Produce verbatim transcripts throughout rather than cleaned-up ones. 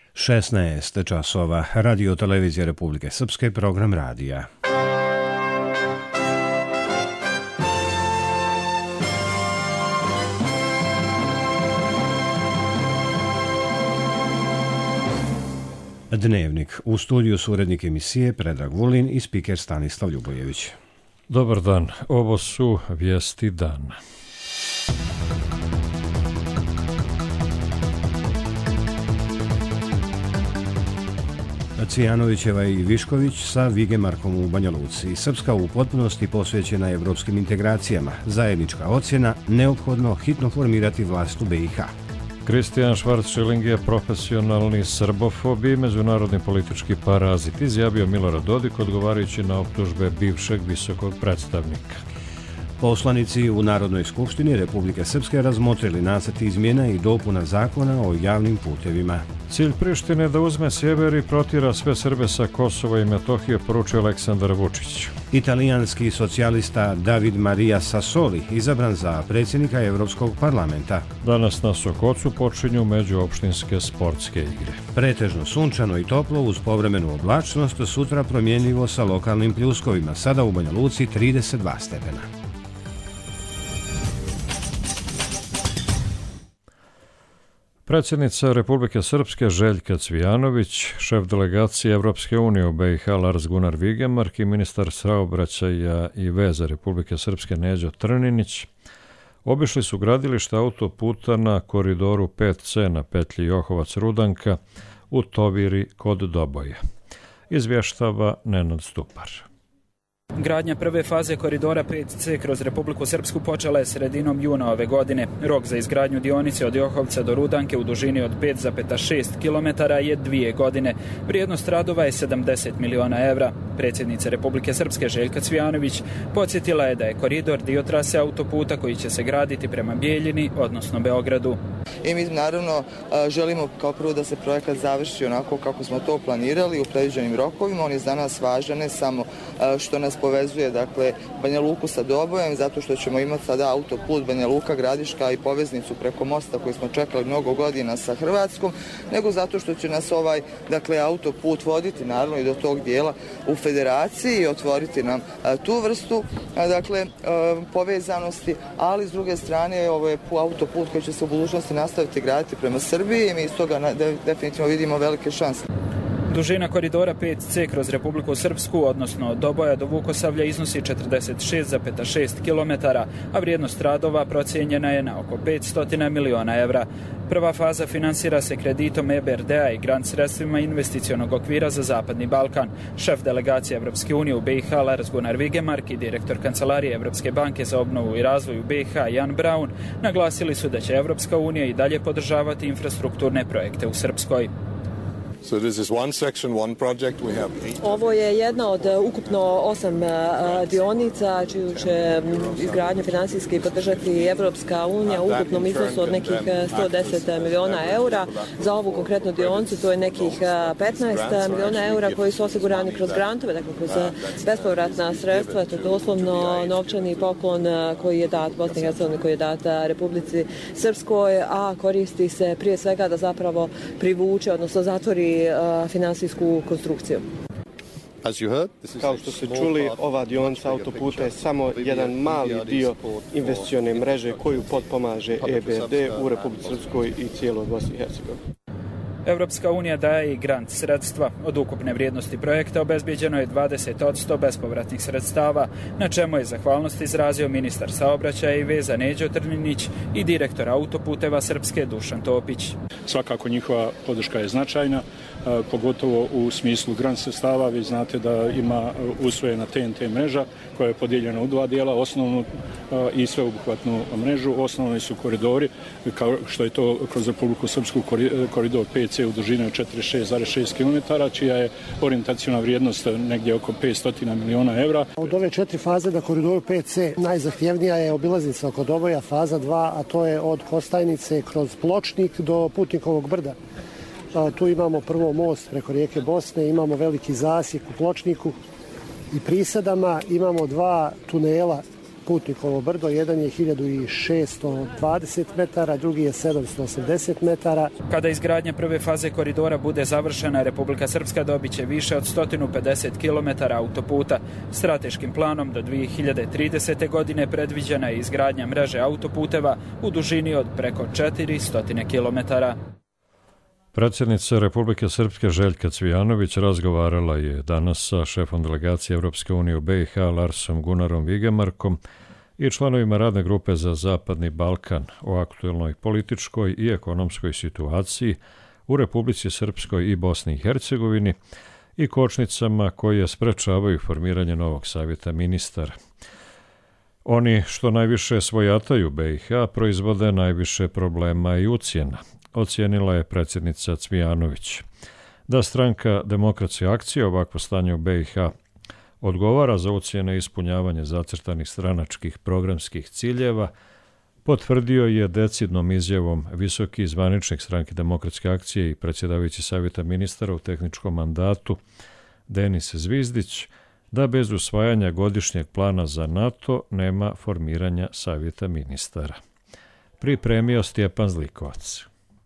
šesnaest časova, Radio televizija Republike Srpske, program radija. Dnevnik. U studiju su urednik emisije Predrag Vulin i spiker Stanislav Ljubojević. Dobar dan, ovo su vijesti dana. Cvijanovićeva i Višković sa Vigemarkom u Banja Luci. Srpska u potpunosti posvećena evropskim integracijama. Zajednička ocjena, neophodno hitno formirati vlast u B i H. Kristijan Švarc-Šiling je profesionalni srbofob i međunarodni politički parazit, izjavio Milorad Dodik odgovarajući na optužbe bivšeg visokog predstavnika. Poslanici u Narodnoj skupštini Republike Srpske razmotrili nacrt izmjena i dopuna zakona o javnim putevima. Cilj Prištine da uzme sjever i protjera sve Srbe sa Kosova i Metohije, poručio Aleksandar Vučić. Italijanski socijalista David Maria Sassoli izabran za predsjednika Evropskog parlamenta. Danas na Sokocu počinju međuopštinske sportske igre. Pretežno sunčano i toplo uz povremenu oblačnost, sutra promjenljivo sa lokalnim pljuskovima, sada u Banja Luci trideset dva stepena. Predsjednica Republike Srpske Željka Cvijanović, šef delegacije Evropske unije u B i H Lars Gunnar Vigemark i ministar saobraćaja i veza Republike Srpske Neđo Trninić obišli su gradilište autoputa na koridoru pet C na petlji Johovac-Rudanka u Toviri kod Doboja. Izvještava Nenad Stupar. Gradnja prve faze koridora pet C kroz Republiku Srpsku počela je sredinom juna ove godine. Rok za izgradnju dionice od Johovca do Rudanke u dužini od pet zarez šest kilometara je dvije godine. Vrijednost radova je sedamdeset miliona evra. Predsjednica Republike Srpske Željka Cvijanović podsjetila je da je koridor dio trase autoputa koji će se graditi prema Bijeljini, odnosno Beogradu. I mi naravno želimo kao prvo da se projekat završi onako kako smo to planirali u predviđenim rokovima. On je za nas važan ne samo što nas povezuje dakle Banja Luku sa Dobojem, zato što ćemo imati sada autoput Banja Luka Gradiška i poveznicu preko mosta koji smo čekali mnogo godina sa Hrvatskom, nego zato što će nas ovaj dakle autoput voditi naravno i do tog dijela u federaciji i otvoriti nam a, tu vrstu a, dakle a, povezanosti, ali s druge strane ovo je autoput koji će se u budućnosti nastaviti graditi prema Srbiji i mi iz toga na, de, definitivno vidimo velike šanse. Dužina koridora pet C kroz Republiku Srpsku, odnosno od Doboja do Vukosavlja, iznosi četrdeset šest zarez šest kilometara, a vrijednost radova procijenjena je na oko petsto miliona evra. Prva faza finansira se kreditom E B R D-a i grant sredstvima investicionog okvira za Zapadni Balkan. Šef delegacije Evropske unije u B i H Lars Gunnar Vigemark i direktor Kancelarije Evropske banke za obnovu i razvoj u B i H Jan Braun naglasili su da će Evropska unija i dalje podržavati infrastrukturne projekte u Srpskoj. So this is one section, one project. We have eight. Ovo je jedna od ukupno osam dionica čiju će izgradnju finansijski podržati Evropska unija u ukupnom iznosu od nekih sto deset miliona eura. Za ovu konkretnu dionicu to je nekih petnaest miliona eura koji su osigurani kroz grantove, dakle kroz bespovratna sredstva. To je doslovno novčani poklon koji je dat Bosni i Hercegovini, koji je dat Republici Srpskoj, a koristi se prije svega da zapravo privuče, odnosno zatvori finansijsku konstrukciju. Kao što ste čuli, ova dionica autoputa je samo jedan mali dio investicione mreže koju potpomaže E B R D u Republici Srpskoj i cijeloj Bosni i Hercegovini. Evropska unija daje i grant sredstva. Od ukupne vrijednosti projekta obezbijeđeno je dvadeset posto bespovratnih sredstava, na čemu je zahvalnost izrazio ministar saobraćaja i veza Neđo Trninić i direktor autoputeva Srpske Dušan Topić. Svakako njihova podrška je značajna, pogotovo u smislu grant sredstava. Vi znate da ima usvojena T N T mreža koja je podijeljena u dva dijela, osnovnu i sveobuhvatnu mrežu. Osnovni su koridori, kao što je to kroz Republiku Srpsku koridor pet C u dužini od četrdeset šest zarez šest kilometara, čija je orijentacijona vrijednost negdje oko petsto miliona evra. Od ove četiri faze na koridoru pet C najzahtjevnija je obilaznica oko Doboja, faza dva, a to je od Kostajnice kroz Pločnik do Putnikovog brda. A, tu imamo prvo most preko rijeke Bosne, imamo veliki zasjek u Pločniku i Prisadama, imamo dva tunela Putnikovo brdo, jedan je hiljadu šeststo dvadeset metara, drugi je sedamsto osamdeset metara. Kada izgradnja prve faze koridora bude završena, Republika Srpska dobit će više od sto pedeset kilometara autoputa. Strateškim planom do dvije hiljade tridesete. godine predviđena je izgradnja mreže autoputeva u dužini od preko četiristo kilometara. Predsjednica Republike Srpske Željka Cvijanović razgovarala je danas sa šefom delegacije Europske unije u B i H Larsom Gunarom Vigemarkom i članovima radne grupe za Zapadni Balkan o aktuelnoj političkoj i ekonomskoj situaciji u Republici Srpskoj i Bosni i Hercegovini i kočnicama koje sprečavaju formiranje novog savjeta ministara. Oni što najviše svojataju B i H proizvode najviše problema i ucjena, ocijenila je predsjednica Cvijanović. Da stranka Demokratske akcije ovakvo stanje u B i H odgovara za ucjene i ispunjavanje zacrtanih stranačkih programskih ciljeva, potvrdio je decidnom izjavom visoki zvaničnik stranke Demokratske akcije i predsjedavajući savjeta ministara u tehničkom mandatu Denis Zvizdić, da bez usvajanja godišnjeg plana za NATO nema formiranja savjeta ministara. Pripremio Stjepan Zlikovac.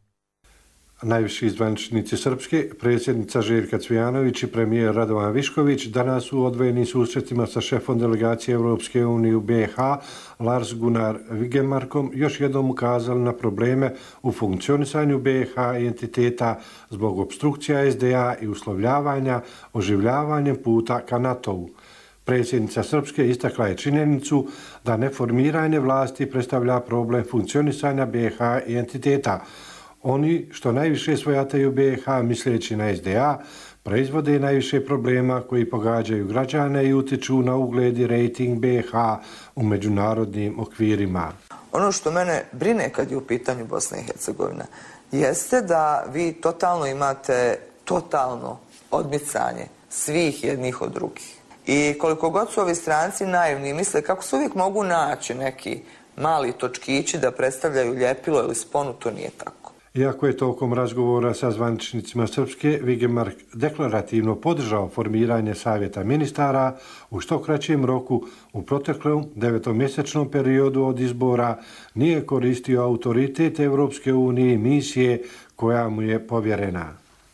Najviši zvaničnici Srpske, predsjednica Željka Cvijanović i premijer Radovan Višković danas su odvojenim susretima sa šefom delegacije Europske unije u B i H Lars Gunnar Vigemarkom još jednom ukazali na probleme u funkcionisanju B i H entiteta zbog opstrukcija S D A i uslovljavanja oživljavanjem puta ka NATO-u. Predsjednica Srpske istakla je činjenicu da neformiranje vlasti predstavlja problem funkcionisanja B i H entiteta. Oni što najviše svojataju B i H misleći na S D A proizvode najviše problema koji pogađaju građane i utiču na ugled i rejting B i H u međunarodnim okvirima. Ono što mene brine kad je u pitanju Bosna i Hercegovina jeste da vi totalno imate totalno odmicanje svih jednih od drugih. I koliko god su ovi stranci naivni misle kako se uvijek mogu naći neki mali točkići da predstavljaju ljepilo ili sponu, to nije tako. Iako je tokom razgovora sa zvaničnicima Srpske Vigemark deklarativno podržao formiranje savjeta ministara, u što kraćem roku u proteklom devetomjesečnom periodu od izbora nije koristio autoritet Europske unije i misije koja mu je povjerena.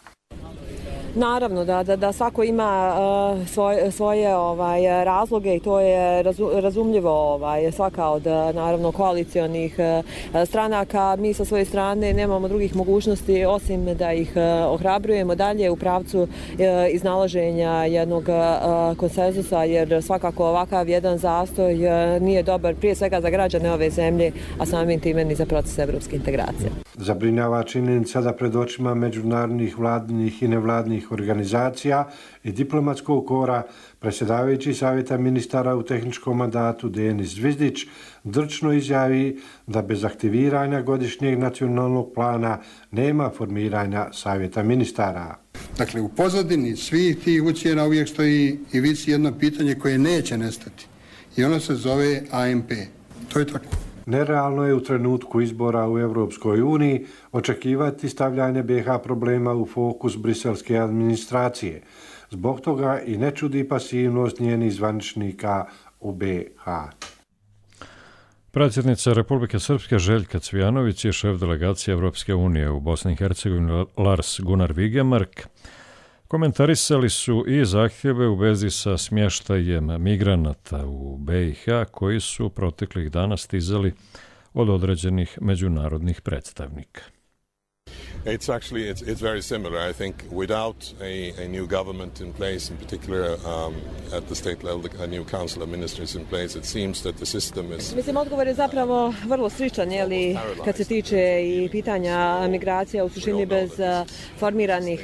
Naravno da, da, da svako ima uh, svoje, svoje ovaj, razloge i to je razu, razumljivo ovaj, svaka od naravno koalicijonih uh, stranaka. Mi sa svoje strane nemamo drugih mogućnosti osim da ih uh, ohrabrujemo dalje u pravcu uh, iznalaženja jednog uh, konsenzusa, jer svakako ovakav jedan zastoj uh, nije dobar prije svega za građane ove zemlje, a samim time ni za proces evropske integracije. Zabrinjava činjenica da pred očima međunarodnih vladinih i nevladnih organizacija i diplomatskog kora predsjedavajući savjeta ministara u tehničkom mandatu Denis Zvizdić drčno izjavi da bez aktiviranja godišnjeg nacionalnog plana nema formiranja savjeta ministara. Dakle, u pozadini svih tih ucjena uvijek stoji i visi jedno pitanje koje neće nestati i ono se zove A M P. To je tako. Nerealno je u trenutku izbora u Europskoj uniji očekivati stavljanje B i H problema u fokus briselske administracije. Zbog toga i ne čudi pasivnost njenih zvaničnika u B i H. Predsjednica Republike Srpske Željka Cvijanović i šef delegacije Europske unije u Bosni i Hercegovini Lars Gunnar Vigemark komentarisali su i zahtjeve u vezi sa smještajem migranata u B i H koji su proteklih dana stizali od određenih međunarodnih predstavnika. It's actually it's it's very similar. I think without a, a new government in place, in particular um, at the state level, a new council of ministers in place, it seems that the system is. Mislim, odgovor je zapravo vrlo sličan, je li, kad se tiče i pitanja migracija, u suštini bez uh, formiranih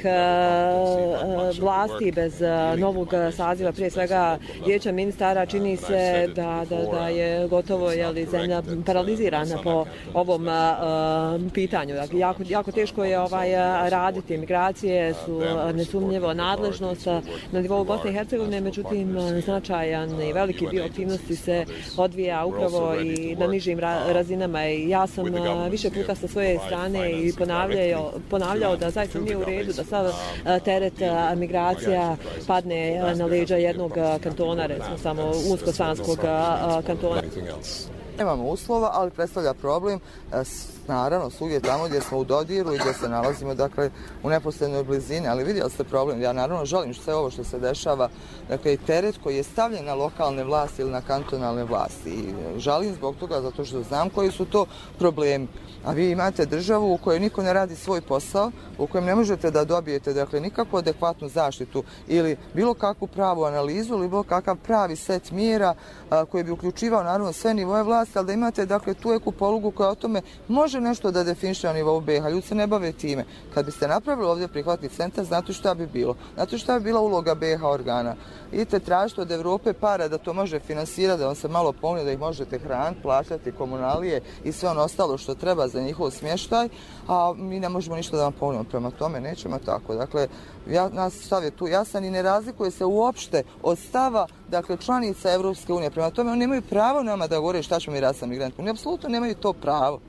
uh, vlasti, bez uh, novog saziva, prije svega vijeća ministara, čini se da, da, da je gotovo, je li, zemlja paralizirana po ovom uh, pitanju. Dakle, jako, jako teško je ovaj raditi. Migracije su nesumnjivo nadležnost na nivou Bosne i Hercegovine, međutim značajan i veliki dio aktivnosti se odvija upravo i na nižim razinama. I ja sam više puta sa svoje strane i ponavljao, ponavljao da zaista nije u redu da sav teret migracija padne na leđa jednog kantona, recimo samo Unsko-Sanskog kantona. Nemamo uslova, ali predstavlja problem, naravno, svugdje tamo gdje smo u dodiru i gdje se nalazimo, dakle, u neposrednoj blizini, ali vidjeli ste problem. Ja naravno žalim sve ovo što se dešava, dakle, i teret koji je stavljen na lokalne vlasti ili na kantonalne vlasti. I žalim zbog toga, zato što znam koji su to problemi. A vi imate državu u kojoj niko ne radi svoj posao, u kojem ne možete da dobijete, dakle, nikakvu adekvatnu zaštitu ili bilo kakvu pravu analizu ili bilo kakav pravi set mjera a, koji bi uključivao, naravno, sve nivoje vlasti, ali da imate, dakle, tu eku polugu koja o tome može nešto da definiše na nivou B i H. Ljudi se ne bave time. Kad biste napravili ovdje prihvatni centar, znate šta bi bilo? Znate šta bi bila uloga B i H organa? Idete tražiti od Evrope para da to može finansirati, da vam se malo pomogne, da ih možete hraniti, plaćati komunalije i sve ono ostalo što treba za njihov smještaj, a mi ne možemo ništa da vam pomognemo. Prema tome nećemo tako. Dakle, ja, nas stav je tu jasan i ne razlikuje se uopšte od stava, dakle, članica Evropske unije. Prema tome oni nemaju pravo nama da govore šta ćemo mi raditi sa migrantima. Oni apsolutno nemaju to pravo.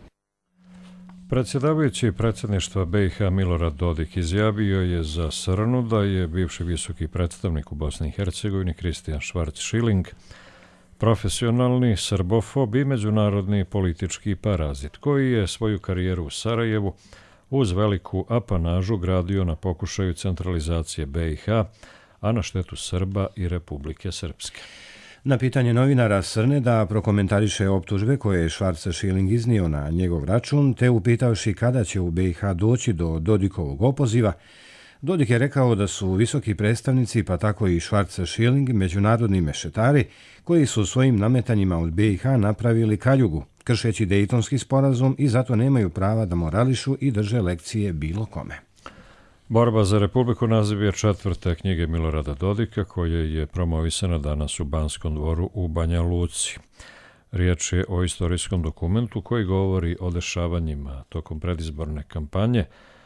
Predsjedavajući predsjedništva B i H Milorad Dodik izjavio je za Srnu da je bivši visoki predstavnik u Bosni i Hercegovini Kristijan Švarc-Šiling profesionalni srbofob i međunarodni politički parazit, koji je svoju karijeru u Sarajevu uz veliku apanažu gradio na pokušaju centralizacije B i H, a na štetu Srba i Republike Srpske. Na pitanje novinara Srne da prokomentariše optužbe koje je Švarc-Šiling iznio na njegov račun, te upitavši kada će u B i H doći do Dodikovog opoziva, Dodik je rekao da su visoki predstavnici, pa tako i Švarc-Šiling, međunarodni mešetari, koji su svojim nametanjima od B i H napravili kaljugu, kršeći Dejtonski sporazum i zato nemaju prava da morališu i drže lekcije bilo kome. Borba za Republiku naziv je četvrte knjige Milorada Dodika, koje je promovisana danas u Banskom dvoru u Banja Luci. Riječ je o istorijskom dokumentu koji govori o dešavanjima tokom predizborne kampanje.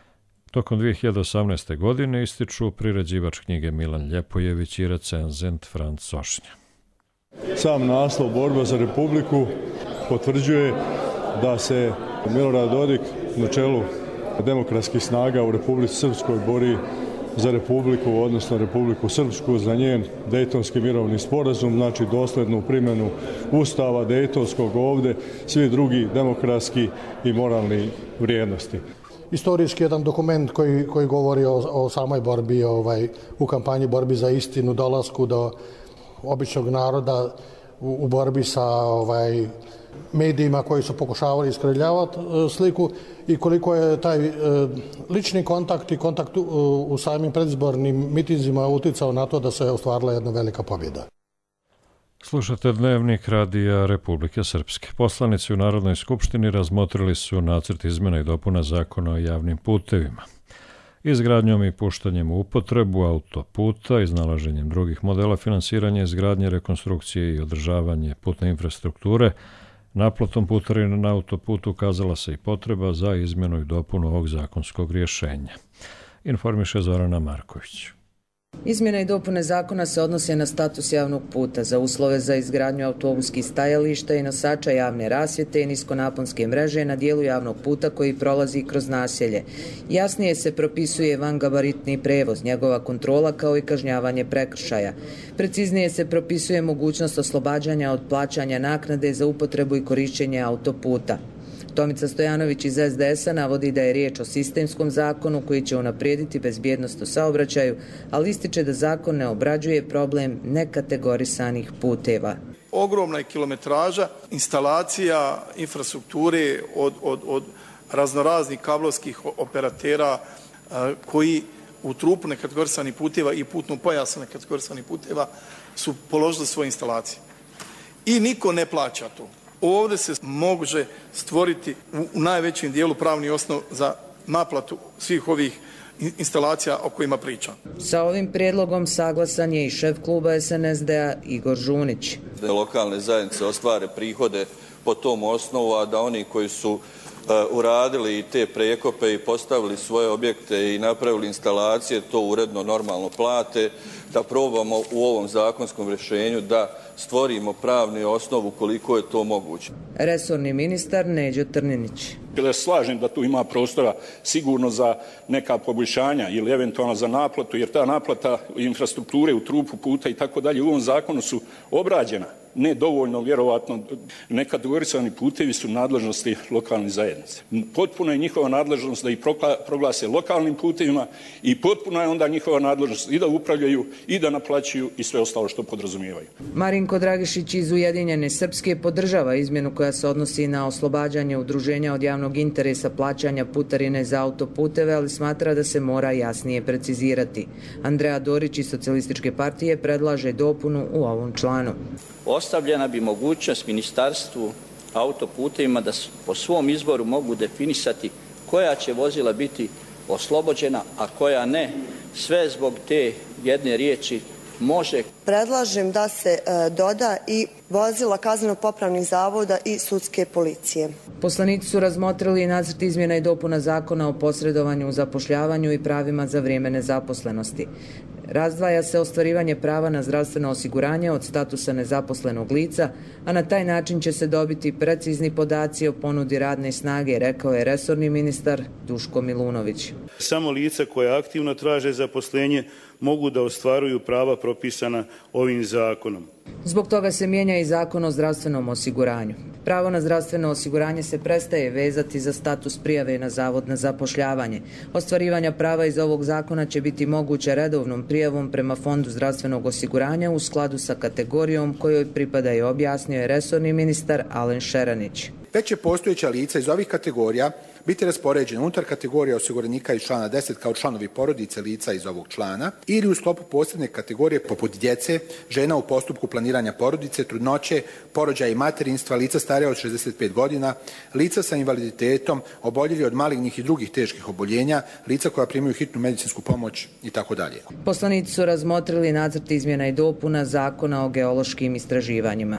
Tokom dvije hiljade osamnaeste. godine ističu priređivač knjige Milan Ljepojević i recenzent Franc Sošnja. Sam naslov Borba za Republiku potvrđuje da se Milorad Dodik na čelu demokratskih snaga u Republici Srpskoj bori za Republiku, odnosno Republiku Srpsku, za njen Dejtonski mirovni sporazum, znači dosljednu primjenu Ustava Dejtonskog ovdje, svi drugi demokratski i moralni vrijednosti. Istorijski jedan dokument koji, koji govori o, o samoj borbi ovaj, u kampanji borbi za istinu, dolasku do običnog naroda u, u borbi sa ovaj, medijima koji su pokušavali iskrivljavati e, sliku i koliko je taj e, lični kontakt i kontakt u, u samim predizbornim mitinzima uticao na to da se ostvarila jedna velika pobjeda. Slušate Dnevnik Radija Republike Srpske. Poslanici u Narodnoj skupštini razmotrili su nacrt izmjena i dopuna zakona o javnim putevima. Izgradnjom i puštanjem u upotrebu autoputa, iznalaženjem drugih modela finansiranja izgradnje, rekonstrukcije i održavanje putne infrastrukture, naplatom putarina na autoputu ukazala se i potreba za izmjenu i dopunu ovog zakonskog rješenja. Informiše Zorana Marković. Izmjene i dopune zakona se odnose na status javnog puta, za uslove za izgradnju autobuskih stajališta i nosača javne rasvjete i niskonaponske mreže na dijelu javnog puta koji prolazi kroz naselje. Jasnije se propisuje vangabaritni prevoz, njegova kontrola kao i kažnjavanje prekršaja. Preciznije se propisuje mogućnost oslobađanja od plaćanja naknade za upotrebu i korišćenje autoputa. Tomica Stojanović iz S D S-a navodi da je riječ o sistemskom zakonu koji će unaprijediti bezbjednost u saobraćaju, ali ističe da zakon ne obrađuje problem nekategorisanih puteva. Ogromna je kilometraža instalacija infrastrukture od, od, od raznoraznih kablovskih operatera a, koji u trupu nekategorisanih puteva i putnom pojasu nekategorisanih puteva su položili svoje instalacije. I niko ne plaća to. Ovdje se može stvoriti u najvećem dijelu pravni osnov za naplatu svih ovih instalacija o kojima pričam. Sa ovim prijedlogom saglasan je i šef kluba S N S D-a Igor Žunić. Da lokalne zajednice ostvare prihode po tom osnovu, a da oni koji su uradili i te prekope i postavili svoje objekte i napravili instalacije, to uredno normalno plate, da probamo u ovom zakonskom rješenju da stvorimo pravni osnov koliko je to moguće. Resorni ministar Neđo Trninić. Ja slažem da tu ima prostora sigurno za neka poboljšanja ili eventualno za naplatu, jer ta naplata infrastrukture u trupu puta i tako dalje u ovom zakonu su obrađena. Ne dovoljno, vjerovatno, nekategorisani putevi su nadležnosti lokalnih zajednica. Potpuno je njihova nadležnost da ih proglase lokalnim putevima i potpuno je onda njihova nadležnost i da upravljaju i da naplaćuju i sve ostalo što podrazumijevaju. Marinko Dragišić iz Ujedinjene Srpske podržava izmjenu koja se odnosi na oslobađanje udruženja od javnog interesa plaćanja putarine za autoputeve, ali smatra da se mora jasnije precizirati. Andreja Dorić iz Socijalističke partije predlaže dopunu u ovom članu. Ostavljena bi mogućnost ministarstvu autoputevima da po svom izboru mogu definisati koja će vozila biti oslobođena, a koja ne, sve zbog te jedne riječi može. Predlažem da se e, doda i vozila kazneno-popravnih zavoda i sudske policije. Poslanici su razmotrili nacrt izmjena i dopuna zakona o posredovanju u zapošljavanju i pravima za vrijeme nezaposlenosti. Razdvaja se ostvarivanje prava na zdravstveno osiguranje od statusa nezaposlenog lica, a na taj način će se dobiti precizni podaci o ponudi radne snage, rekao je resorni ministar Duško Milunović. Samo lica koja aktivno traže zaposlenje mogu da ostvaruju prava propisana ovim zakonom. Zbog toga se mijenja i zakon o zdravstvenom osiguranju. Pravo na zdravstveno osiguranje se prestaje vezati za status prijave na Zavod na zapošljavanje. Ostvarivanja prava iz ovog zakona će biti moguće redovnom prijavom prema Fondu zdravstvenog osiguranja u skladu sa kategorijom kojoj pripada i objasnio je resorni ministar Alen Šeranić. Već će postojeća lica iz ovih kategorija biti raspoređena unutar kategorija osiguranika iz člana deset kao članovi porodice lica iz ovog člana ili u sklopu posebne kategorije poput djece, žena u postupku planiranja porodice, trudnoće, porođaja i materinstva, lica starija od šezdeset pet godina, lica sa invaliditetom, oboljeli od malignih i drugih teških oboljenja, lica koja primaju hitnu medicinsku pomoć i tako dalje. Poslanici su razmotrili nacrt izmjena i dopuna Zakona o geološkim istraživanjima.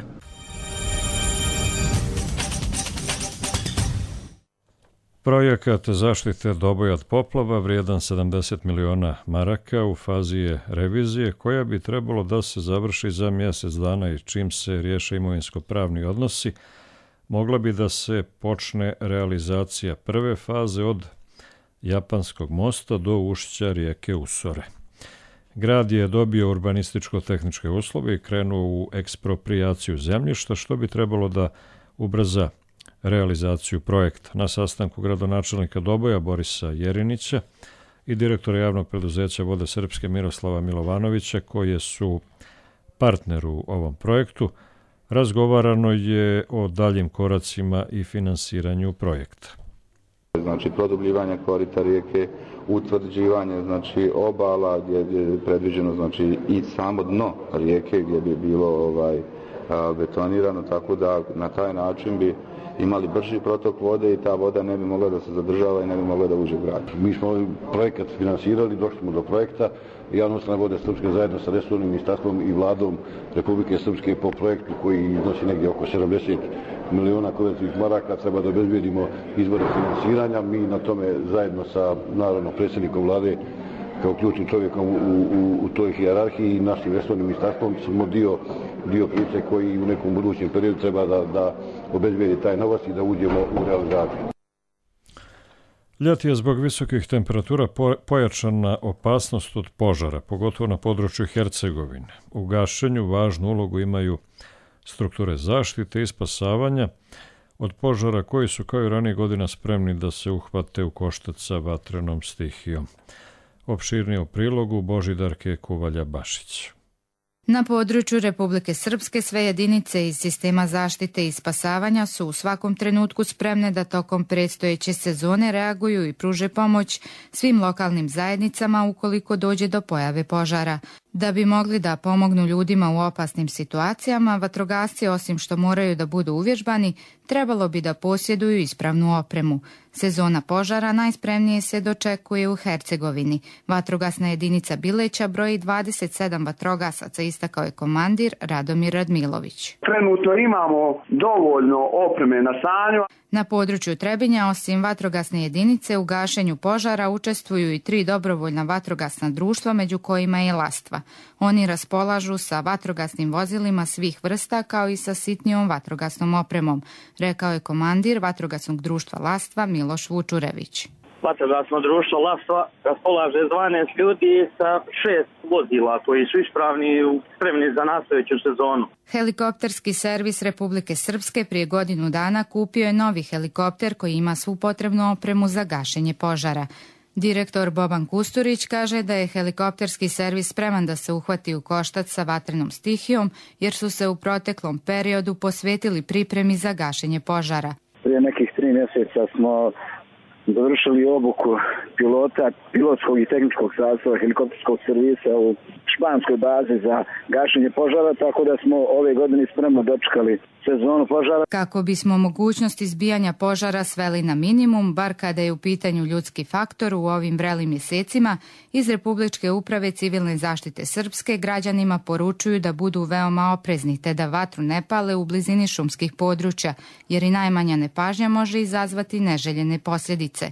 Projekat zaštite Doboja od poplava vrijedan sedamdeset miliona maraka u fazi je revizije koja bi trebalo da se završi za mjesec dana i čim se riješe imovinsko-pravni odnosi, mogla bi da se počne realizacija prve faze od Japanskog mosta do ušća rijeke Usore. Grad je dobio urbanističko-tehničke uslove i krenuo u eksproprijaciju zemljišta, što bi trebalo da ubrza realizaciju projekta. Na sastanku gradonačelnika Doboja Borisa Jerinića i direktora javnog preduzeća Vode Srpske Miroslava Milovanovića, koje su partner u ovom projektu, razgovarano je o daljim koracima i finansiranju projekta. Znači produbljivanje korita rijeke, utvrđivanje znači obala gdje je predviđeno znači i samo dno rijeke gdje bi bilo ovaj betonirano, tako da na taj način bi imali brži protok vode i ta voda ne bi mogla da se zadržava i ne bi mogla da uđe u grad. Mi smo ovaj projekat finansirali, došli smo do projekta. Javna ustanova Vode Srpske zajedno sa resornim ministarstvom i vladom Republike Srpske po projektu koji iznosi negdje oko sedamdeset miliona kvadratnih maraka treba da obezbijedimo izvore finansiranja. Mi na tome zajedno sa naravno predsjednikom vlade kao ključnim čovjekom u, u, u toj hijerarhiji i našim resornim ministarstvom smo dio, dio priče koji u nekom budućem periodu treba da, da obezbijedi taj novac i da uđemo u realizaciju. Ljeti je zbog visokih temperatura pojačana opasnost od požara, pogotovo na području Hercegovine. U gašenju važnu ulogu imaju strukture zaštite i spasavanja od požara koji su kao i ranije godina spremni da se uhvate u koštac sa vatrenom stihijom. Opširnije u prilogu Božidarke Kuvalja-Bašić. Na području Republike Srpske sve jedinice iz sistema zaštite i spasavanja su u svakom trenutku spremne da tokom predstojeće sezone reaguju i pruže pomoć svim lokalnim zajednicama ukoliko dođe do pojave požara. Da bi mogli da pomognu ljudima u opasnim situacijama, vatrogasci osim što moraju da budu uvježbani, trebalo bi da posjeduju ispravnu opremu. Sezona požara najspremnije se dočekuje u Hercegovini. Vatrogasna jedinica Bileća broji dvadeset sedam vatrogasaca, istakao je komandir Radomir Radmilović. Trenutno imamo dovoljno opreme na stanju. Na području Trebinja, osim vatrogasne jedinice, u gašenju požara učestvuju i tri dobrovoljna vatrogasna društva, među kojima je Lastva. Oni raspolažu sa vatrogasnim vozilima svih vrsta, kao i sa sitnijom vatrogasnom opremom, rekao je komandir vatrogasnog društva Lastva Miloš Vučurević. Vatrogasno društvo Lastva raspolaže s dvanaest ljudi sa šest vozila koji su ispravni i spremni za nastojeću sezonu. Helikopterski servis Republike Srpske prije godinu dana kupio je novi helikopter koji ima svu potrebnu opremu za gašenje požara. Direktor Boban Kusturić kaže da je helikopterski servis spreman da se uhvati u koštac sa vatrenom stihijom, jer su se u proteklom periodu posvetili pripremi za gašenje požara. Prije nekih tri mjeseca smo završili obuku pilota, pilotskog i tehničkog sastava helikopterskog servisa u španskoj bazi za gašenje požara, tako da smo ove godine spremno dočekali sezonu požara. Kako bismo mogućnost izbijanja požara sveli na minimum, bar kada je u pitanju ljudski faktor u ovim vrelim mjesecima, iz Republičke uprave civilne zaštite Srpske građanima poručuju da budu veoma oprezni te da vatru ne pale u blizini šumskih područja, jer i najmanja nepažnja može izazvati neželjene posljedice.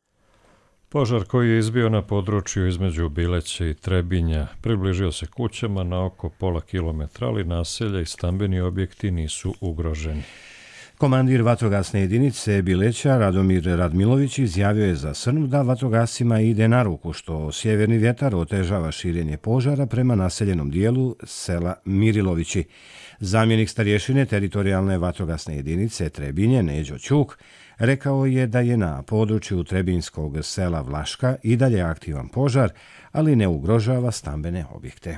Požar koji je izbio na području između Bileća i Trebinja približio se kućama na oko pola kilometra, ali naselja i stambeni objekti nisu ugroženi. Komandir vatrogasne jedinice Bileća Radomir Radmilović izjavio je za Srnu da vatrogascima ide na ruku što sjeverni vjetar otežava širenje požara prema naseljenom dijelu sela Mirilovići. Zamjenik starješine teritorijalne vatrogasne jedinice Trebinje Neđo Ćuk rekao je da je na području trebinskog sela Vlaška i dalje aktivan požar, ali ne ugrožava stambene objekte.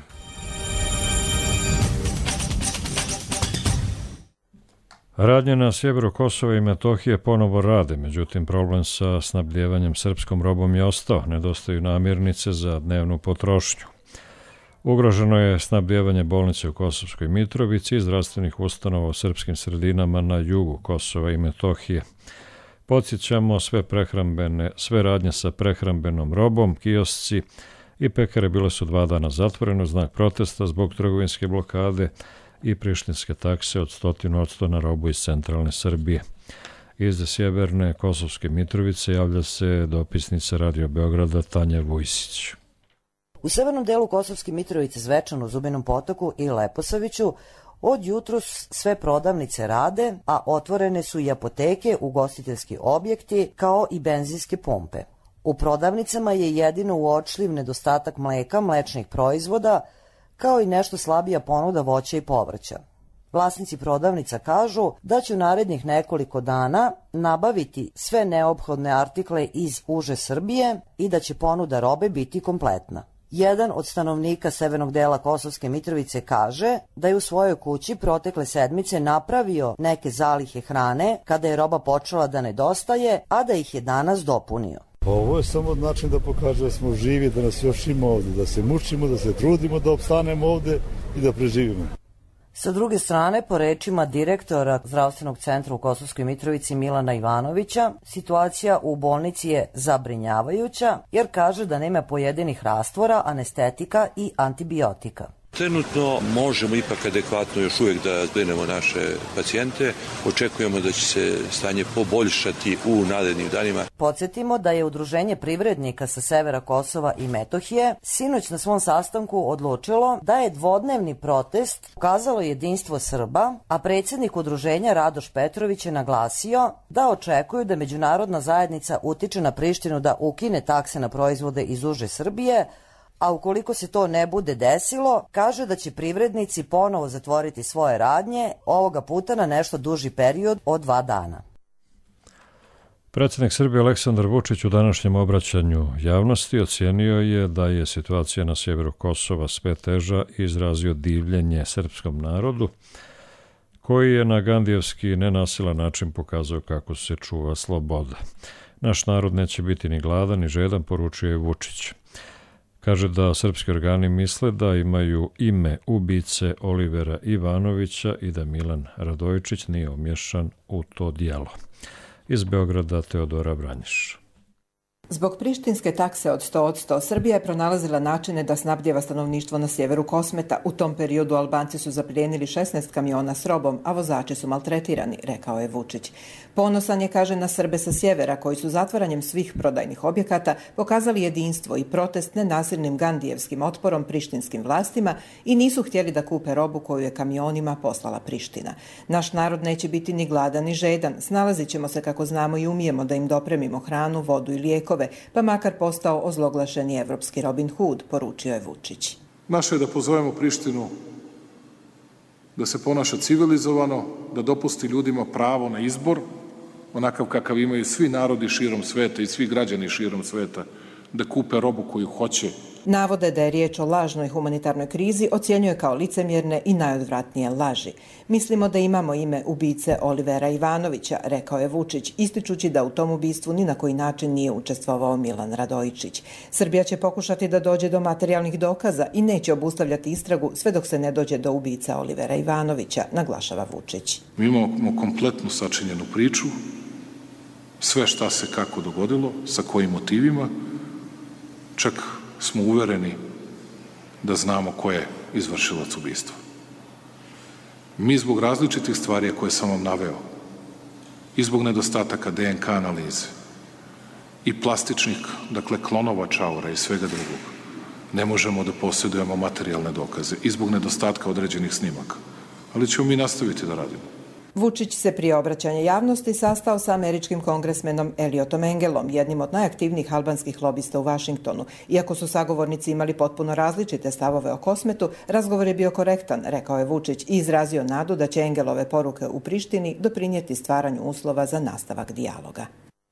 Radnje na sjeveru Kosova i Metohije ponovo rade, međutim problem sa snabdjevanjem srpskom robom je ostao, nedostaju namirnice za dnevnu potrošnju. Ugroženo je snabdjevanje bolnice u Kosovskoj Mitrovici i zdravstvenih ustanova u srpskim sredinama na jugu Kosova i Metohije. Podsjećamo, sve prehrambene, sve radnje sa prehrambenom robom, kiosci i pekare bile su dva dana zatvorene u znak protesta zbog trgovinske blokade i prištinske takse od stotinu odsto na robu iz centralne Srbije. Iz sjeverne Kosovske Mitrovice javlja se dopisnica Radio Beograda Tanja Vujsić. U severnom delu Kosovske Mitrovice, Zvečanu, Zubinom Potoku i Leposaviću od jutros sve prodavnice rade, a otvorene su i apoteke, ugostiteljski objekti kao i benzinske pumpe. U prodavnicama je jedino uočljiv nedostatak mleka, mlečnih proizvoda, kao i nešto slabija ponuda voća i povrća. Vlasnici prodavnica kažu da će u narednih nekoliko dana nabaviti sve neophodne artikle iz uže Srbije i da će ponuda robe biti kompletna. Jedan od stanovnika severnog dela Kosovske Mitrovice kaže da je u svojoj kući protekle sedmice napravio neke zalihe hrane kada je roba počela da nedostaje, a da ih je danas dopunio. Ovo je samo način da pokaže da smo živi, da nas još ima ovdje, da se mučimo, da se trudimo, da opstanemo ovdje i da preživimo. Sa druge strane, po rečima direktora zdravstvenog centra u Kosovskoj Mitrovici Milana Ivanovića, situacija u bolnici je zabrinjavajuća jer kaže da nema pojedinih rastvora, anestetika i antibiotika. Trenutno možemo ipak adekvatno još uvijek da zbrinemo naše pacijente. Očekujemo da će se stanje poboljšati u narednim danima. Podsjetimo da je Udruženje privrednika sa severa Kosova i Metohije sinoć na svom sastanku odlučilo da je dvodnevni protest ukazalo jedinstvo Srba, a predsjednik udruženja Radoš Petrović je naglasio da očekuju da međunarodna zajednica utiče na Prištinu da ukine takse na proizvode iz uže Srbije, a ukoliko se to ne bude desilo, kaže da će privrednici ponovo zatvoriti svoje radnje, ovoga puta na nešto duži period od dva dana. Predsjednik Srbije Aleksandar Vučić u današnjem obraćanju javnosti ocijenio je da je situacija na sjeveru Kosova sve teža i izrazio divljenje srpskom narodu, koji je na gandijevski nenasilan način pokazao kako se čuva sloboda. Naš narod neće biti ni gladan ni žedan, poručio je Vučić. Kaže da srpski organi misle da imaju ime ubice Olivera Ivanovića i da Milan Radojičić nije omješan u to dijelo. Iz Beograda Teodora Vranjiš. Zbog prištinske takse od sto posto Srbija je pronalazila načine da snabdjeva stanovništvo na sjeveru Kosmeta. U tom periodu Albanci su zaplijenili šesnaest kamiona s robom, a vozači su maltretirani, rekao je Vučić. Ponosan je, kaže, na Srbe sa sjevera koji su zatvaranjem svih prodajnih objekata pokazali jedinstvo i protest nenasilnim gandijevskim otporom prištinskim vlastima i nisu htjeli da kupe robu koju je kamionima poslala Priština. Naš narod neće biti ni gladan ni žedan. Snalazit ćemo se kako znamo i umijemo da im dopremimo hranu, vodu i lijekove, pa makar postao ozloglašeni evropski Robin Hood, poručio je Vučić. Naše je da pozovemo Prištinu da se ponaša civilizovano, da dopusti ljudima pravo na izbor, onakav kakav imaju svi narodi širom sveta i svi građani širom sveta, da kupe robu koju hoće. Navode da je riječ o lažnoj humanitarnoj krizi ocjenjuje kao licemjerne i najodvratnije laži. Mislimo da imamo ime ubice Olivera Ivanovića, rekao je Vučić, ističući da u tom ubistvu ni na koji način nije učestvovao Milan Radojičić. Srbija će pokušati da dođe do materijalnih dokaza i neće obustavljati istragu sve dok se ne dođe do ubica Olivera Ivanovića, naglašava Vučić. Mi imamo kompletnu sačinjenu priču, sve šta se kako dogodilo, sa kojim motivima, čak smo uvereni da znamo ko je izvršilac ubistva. Mi zbog različitih stvari koje sam vam naveo, i zbog nedostataka de en ka analize, i plastičnih, dakle klonova čaura i svega drugog, ne možemo da posjedujemo materijalne dokaze, i zbog nedostatka određenih snimaka. Ali ćemo mi nastaviti da radimo. Vučić se prije obraćanja javnosti sastao sa američkim kongresmenom Eliotom Engelom, jednim od najaktivnijih albanskih lobista u Vašingtonu. Iako su sagovornici imali potpuno različite stavove o Kosmetu, razgovor je bio korektan, rekao je Vučić i izrazio nadu da će Engelove poruke u Prištini doprinijeti stvaranju uslova za nastavak dijaloga.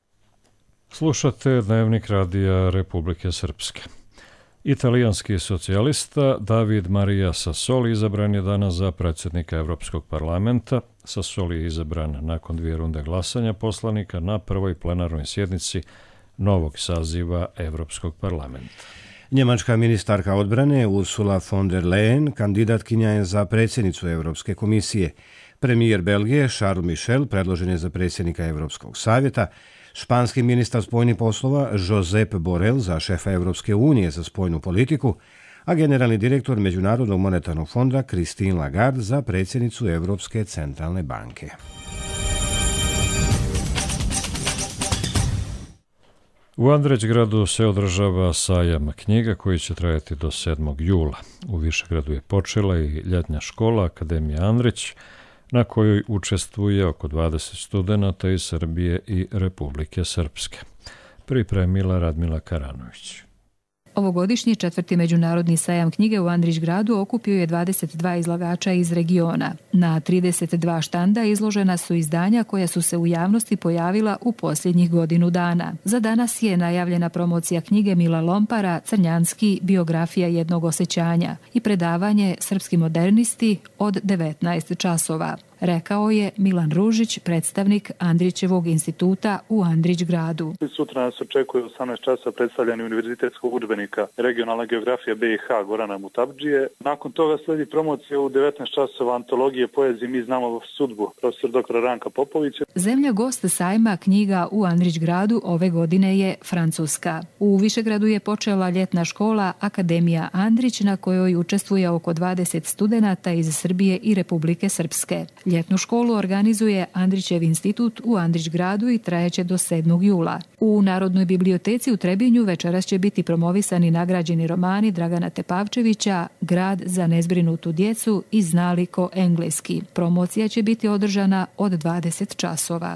Slušate Dnevnik radija Republike Srpske. Italijanski socijalista David Maria Sassoli izabran je danas za predsjednika Evropskog parlamenta. Sassoli je izabran nakon dvije runde glasanja poslanika na prvoj plenarnoj sjednici novog saziva Evropskog parlamenta. Njemačka ministarka odbrane Ursula von der Leyen kandidatkinja je za predsjednicu Europske komisije. Premijer Belgije Charles Michel predložen je za predsjednika Europskog savjeta, španski ministar spoljnih poslova Josep Borrell za šefa Evropske unije za spoljnu politiku, a generalni direktor Međunarodnog monetarnog fonda Christine Lagarde za predsjednicu Europske centralne banke. U Andrićgradu se održava sajam knjiga koji će trajati do sedmog jula. U Višegradu je počela i ljetna škola Akademija Andrić, na kojoj učestvuje oko dvadeset studenata iz Srbije i Republike Srpske. Pripremila Radmila Karanović. Ovogodišnji četvrti međunarodni sajam knjige u Andrićgradu okupio je dvadeset dva izlagača iz regiona. Na trideset dva štanda izložena su izdanja koja su se u javnosti pojavila u posljednjih godinu dana. Za danas je najavljena promocija knjige Mila Lompara Crnjanski, biografija jednog osjećanja i predavanje Srpski modernisti od devetnaest časova. Rekao je Milan Ružić, predstavnik Andrićevog instituta u Andrićgradu. Sutra nas očekuje osamnaest časova predstavljanje univerzitetskog udžbenika Regionalna geografija be i ha Gorana Mutabdžije. Nakon toga sledi promocija u devetnaest časova antologije poezije Mi znamo sudbu profesor doktora Ranka Popovića. Zemlja gost sajma knjiga u Andrićgradu ove godine je Francuska. U Višegradu je počela ljetna škola Akademija Andrić na kojoj učestvuje oko dvadeset studenata iz Srbije i Republike Srpske. Ljetnu školu organizuje Andrićev institut u Andrićgradu i trajeće do sedmog jula. U Narodnoj biblioteci u Trebinju večeras će biti promovisani nagrađeni romani Dragana Tepavčevića Grad za nezbrinutu djecu i Znali ko engleski. Promocija će biti održana od dvadeset časova.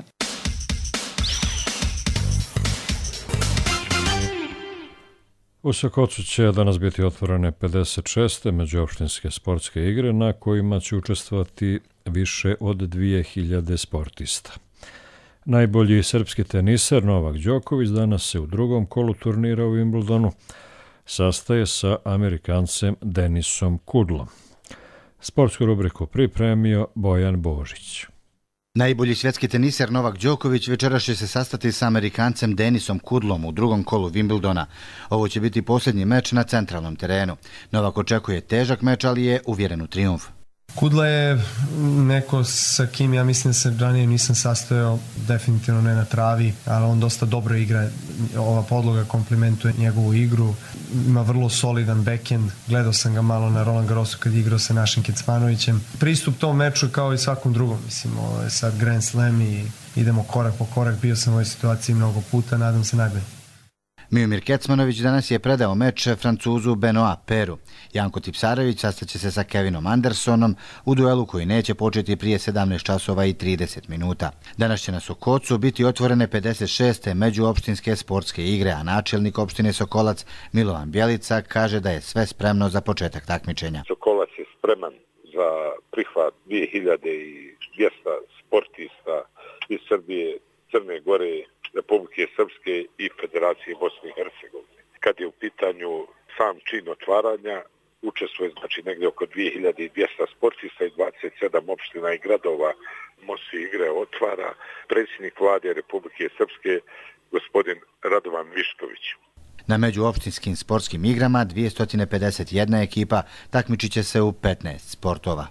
U Sokocu će danas biti otvorene pedeset šeste međuopštinske sportske igre na kojima će učestvovati više od dvije hiljade sportista. Najbolji srpski teniser Novak Đoković danas se u drugom kolu turnira u Wimbledonu sastaje sa Amerikancem Denisom Kudlom. Sportsku rubriku pripremio Bojan Božić. Najbolji svjetski teniser Novak Đoković večeras će se sastati sa Amerikancem Denisom Kudlom u drugom kolu Wimbledona. Ovo će biti posljednji meč na centralnom terenu. Novak očekuje težak meč, ali je uvjeren u trijumf. Kudla je neko sa kim ja mislim da se ranije nisam sastojao, definitivno ne na travi, ali on dosta dobro igra, ova podloga komplimentuje njegovu igru, ima vrlo solidan backhand, gledao sam ga malo na Roland Garrosu kad igrao sa našim Kecmanovićem. Pristup tom meču kao i svakom drugom, mislim, ovo je sad Grand Slam i idemo korak po korak, bio sam u ovoj situaciji mnogo puta, nadam se najbolje. Miomir Kecmanović danas je predao meč Francuzu Benoit Peru. Janko Tipsarević sastaće se sa Kevinom Andersonom u duelu koji neće početi prije sedamnaest časova i trideset minuta. Danas će na Sokocu biti otvorene pedeset šeste međuopštinske sportske igre, a načelnik opštine Sokolac Milovan Bjelica kaže da je sve spremno za početak takmičenja. Sokolac je spreman za prihvat dvije hiljade dvjesto sportista iz Srbije, Crne Gore, Republike Srpske i Federacije Bosne i Hercegovine. Kad je u pitanju sam čin otvaranja, učestvuje znači negdje oko dvije hiljade dvjesto sportista i dvadeset sedam opština i gradova. Mosi igre otvara predsjednik vlade Republike Srpske, gospodin Radovan Višković. Na međuopštinskim sportskim igrama dvjesto pedeset jedna ekipa takmičit će se u petnaest sportova.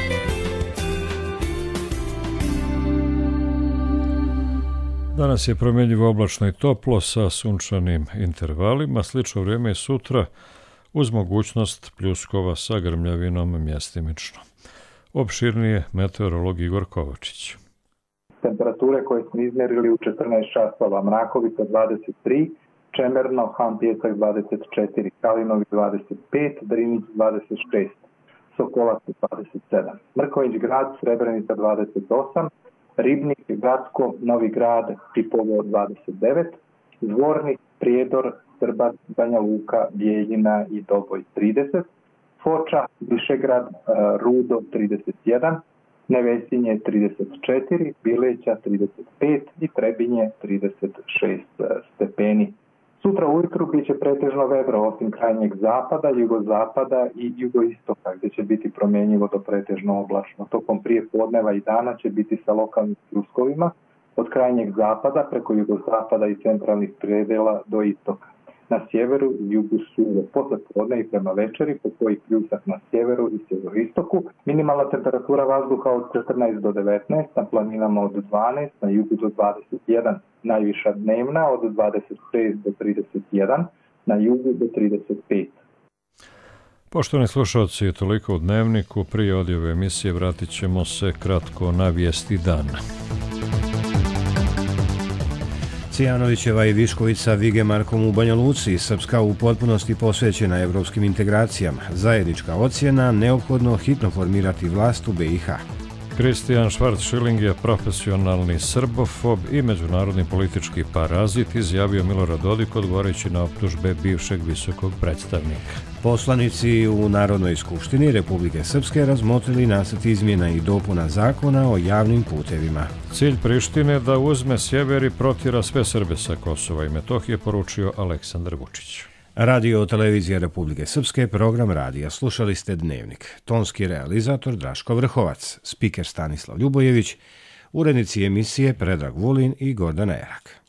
Danas je promjenjivo oblačno i toplo sa sunčanim intervalima, slično vrijeme i sutra uz mogućnost pljuskova sa grmljavinom mjestimično. Opširnije meteorolog Igor Kovačić. Temperature koje smo izmjerili u četrnaest časova: Mrakovica dvadeset tri, Čemerno, Han Pjesak dvadeset četiri, Kalinović dvadeset pet, Drinić dvadeset šest, Sokolac dvadeset sedam, Mrkonjić Grad, Srebrenica dvadeset osam, Ribnik, Gradsko, Novi Grad, Tipovo dvadeset devet, Zvornik, Prijedor, Srbac, Banja Luka, Bijeljina i Doboj trideset, Foča, Višegrad, Rudo trideset jedan, Nevesinje trideset četiri, Bileća trideset pet i Trebinje trideset šest stepeni. Sutra ujutru bit će pretežno vedro osim krajnjeg zapada, jugozapada i jugoistoka gdje će biti promjenjivo do pretežno oblačno. Tokom prije podneva i dana će biti sa lokalnim pljuskovima od krajnjeg zapada preko jugozapada i centralnih predela do istoka. Na sjeveru i jugu suvo, posle podne i prema večeri postoji pljusak na sjeveru i sjeveroistoku. Minimalna temperatura vazduha od četrnaest do devetnaest, na planinama od dvanaest, na jugu do dvadeset jedan. Najviša dnevna od dvadeset šest do trideset jedan, na jugu do trideset pet. Poštovani slušalci, toliko u Dnevniku. Prije odjave emisije vratit ćemo se kratko na vijesti dana. Cijanovićeva i Višković Vigemarkom u Banja Luci, Srpska u potpunosti posvećena evropskim integracijama. Zajednička ocjena, neophodno hitno formirati vlast u B i H. Kristijan Schwarz-Schilling je profesionalni srbofob i međunarodni politički parazit, izjavio Milorad Dodik odgovarajući na optužbe bivšeg visokog predstavnika. Poslanici u Narodnoj skupštini Republike Srpske razmotrili nacrt izmjena i dopuna zakona o javnim putevima. Cilj Prištine da uzme sjever i protjera sve Srbe sa Kosova i Metohije, poručio Aleksandar Vučić. Radio televizija Republike Srpske, program radija. Slušali ste Dnevnik. Tonski realizator Draško Vrhovac, spiker Stanislav Ljubojević, urednici emisije Predrag Vulin i Gordana Erak.